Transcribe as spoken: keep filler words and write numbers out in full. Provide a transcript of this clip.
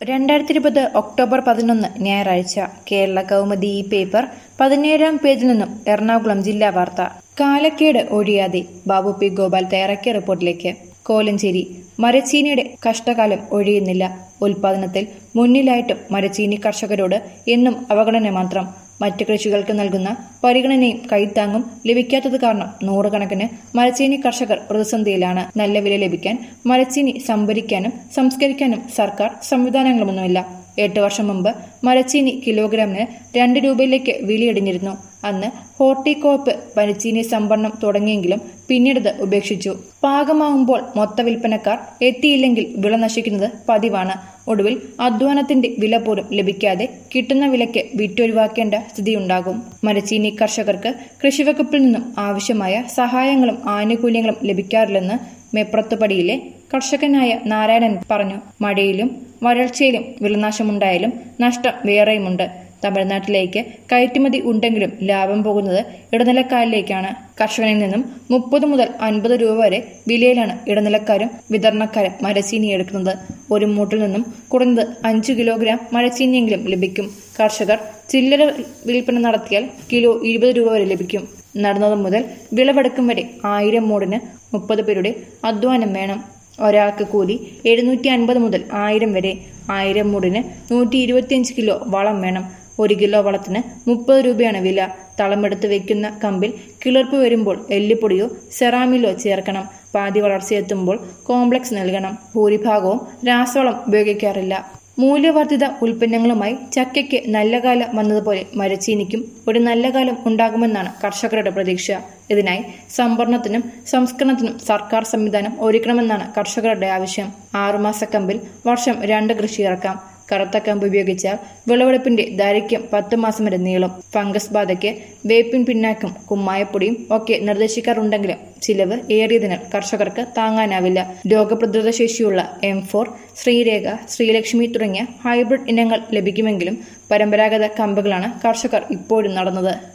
രണ്ടായിരത്തി ഇരുപത് ഒക്ടോബർ പതിനൊന്ന് ഞായറാഴ്ച കേരള കൗമുദി ഈ പേപ്പർ പതിനേഴാം പേജിൽ നിന്നും എറണാകുളം ജില്ലാ വാർത്ത. കാലക്കേട് ഒഴിയാതെ ബാബു പി ഗോപാൽ തയ്യാറാക്കിയ റിപ്പോർട്ടിലേക്ക്. കോലഞ്ചേരി മരച്ചീനിയുടെ കഷ്ടകാലം ഒഴിയുന്നില്ല. ഉൽപാദനത്തിൽ മുന്നിലായിട്ടും മരച്ചീനി കർഷകരോട് എന്നും അവഗണന മാത്രം. മറ്റു കൃഷികൾക്ക് നൽകുന്ന പരിഗണനയും കൈത്താങ്ങും ലഭിക്കാത്തത് കാരണം നൂറുകണക്കിന് മരച്ചീനി കർഷകർ പ്രതിസന്ധിയിലാണ്. നല്ല വില ലഭിക്കാൻ മരച്ചീനി സംഭരിക്കാനും സംസ്കരിക്കാനും സർക്കാർ സംവിധാനങ്ങളൊന്നുമില്ല. എട്ട് വർഷം മുമ്പ് മരച്ചീനി കിലോഗ്രാമിന് രണ്ട് രൂപയിലേക്ക് വിലയിടിഞ്ഞിരുന്നു. അന്ന് ഹോർട്ടികോപ്പ് മരച്ചീനി സംഭരണം തുടങ്ങിയെങ്കിലും പിന്നീടത് ഉപേക്ഷിച്ചു. പാകമാകുമ്പോൾ മൊത്ത വിൽപ്പനക്കാർ എത്തിയില്ലെങ്കിൽ വിള നശിക്കുന്നത് പതിവാണ്. ഒടുവിൽ അധ്വാനത്തിന്റെ വില പോലും ലഭിക്കാതെ കിട്ടുന്ന വിലയ്ക്ക് വിറ്റൊഴിവാക്കേണ്ട സ്ഥിതിയുണ്ടാകും. മരച്ചീനി കർഷകർക്ക് കൃഷിവകുപ്പിൽ നിന്നും ആവശ്യമായ സഹായങ്ങളും ആനുകൂല്യങ്ങളും ലഭിക്കാറില്ലെന്ന് മെപ്രത്തുപടിയിലെ കർഷകനായ നാരായണൻ പറഞ്ഞു. മഴയിലും വരൾച്ചയിലും വിളനാശമുണ്ടായാലും നഷ്ടം വേറെയുമുണ്ട്. തമിഴ്നാട്ടിലേക്ക് കയറ്റുമതി ഉണ്ടെങ്കിലും ലാഭം പോകുന്നത് ഇടനിലക്കാരിലേക്കാണ്. കർഷകനിൽ നിന്നും മുപ്പത് മുതൽ അൻപത് രൂപ വരെ വിലയിലാണ് ഇടനിലക്കാരും വിതരണക്കാരും മരച്ചീനി എടുക്കുന്നത്. ഒരു മൂട്ടിൽ നിന്നും കുറഞ്ഞത് അഞ്ചു കിലോഗ്രാം മരച്ചീനിയെങ്കിലും ലഭിക്കും. കർഷകർ ചില്ലറ വിൽപ്പന നടത്തിയാൽ കിലോ ഇരുപത് രൂപ വരെ ലഭിക്കും. നടുന്നത് മുതൽ വിളവെടുക്കും വരെ ആയിരം മൂടിന് മുപ്പത് പേരുടെ അധ്വാനം വേണം. ഒരാൾക്ക് കൂലി എഴുന്നൂറ്റി അൻപത് മുതൽ ആയിരം വരെ. ആയിരം മൂടിന് നൂറ്റി ഇരുപത്തിയഞ്ച് കിലോ വളം വേണം. ഒരു കിലോ വളത്തിന് മുപ്പത് രൂപയാണ് വില. തളമെടുത്ത് വെക്കുന്ന കമ്പിൽ കിളിർപ്പ് വരുമ്പോൾ എല്ലുപൊടിയോ സെറാമിലോ ചേർക്കണം. പാതി വളർച്ചയെത്തുമ്പോൾ കോംപ്ലക്സ് നൽകണം. ഭൂരിഭാഗവും രാസവളം ഉപയോഗിക്കാറില്ല. മൂല്യവർദ്ധിത ഉൽപ്പന്നങ്ങളുമായി ചക്കയ്ക്ക് നല്ല കാലം വന്നതുപോലെ മരച്ചീനിക്കും ഒരു നല്ല കാലം ഉണ്ടാകുമെന്നാണ് കർഷകരുടെ പ്രതീക്ഷ. ഇതിനായി സംഭരണത്തിനും സംസ്കരണത്തിനും സർക്കാർ സംവിധാനം ഒരുക്കണമെന്നാണ് കർഷകരുടെ ആവശ്യം. ആറുമാസ കമ്പിൽ വർഷം രണ്ട് കൃഷി ഇറക്കാം. കറുത്ത കമ്പ് ഉപയോഗിച്ചാൽ വിളവെടുപ്പിന്റെ ദൈർഘ്യം പത്ത് മാസം വരെ നീളും. ഫംഗസ് ബാധയ്ക്ക് വേപ്പിൻ പിണ്ണാക്കും കുമ്മായപ്പൊടിയും ഒക്കെ നിർദ്ദേശിക്കാറുണ്ടെങ്കിലും ചിലവ് ഏറിയതിനാൽ കർഷകർക്ക് താങ്ങാനാവില്ല. രോഗപ്രതിരോധ ശേഷിയുള്ള എം ഫോർ, ശ്രീരേഖ, ശ്രീലക്ഷ്മി തുടങ്ങിയ ഹൈബ്രിഡ് ഇനങ്ങൾ ലഭിക്കുമെങ്കിലും പരമ്പരാഗത കമ്പുകളാണ് കർഷകർ ഇപ്പോഴും നടന്നത്.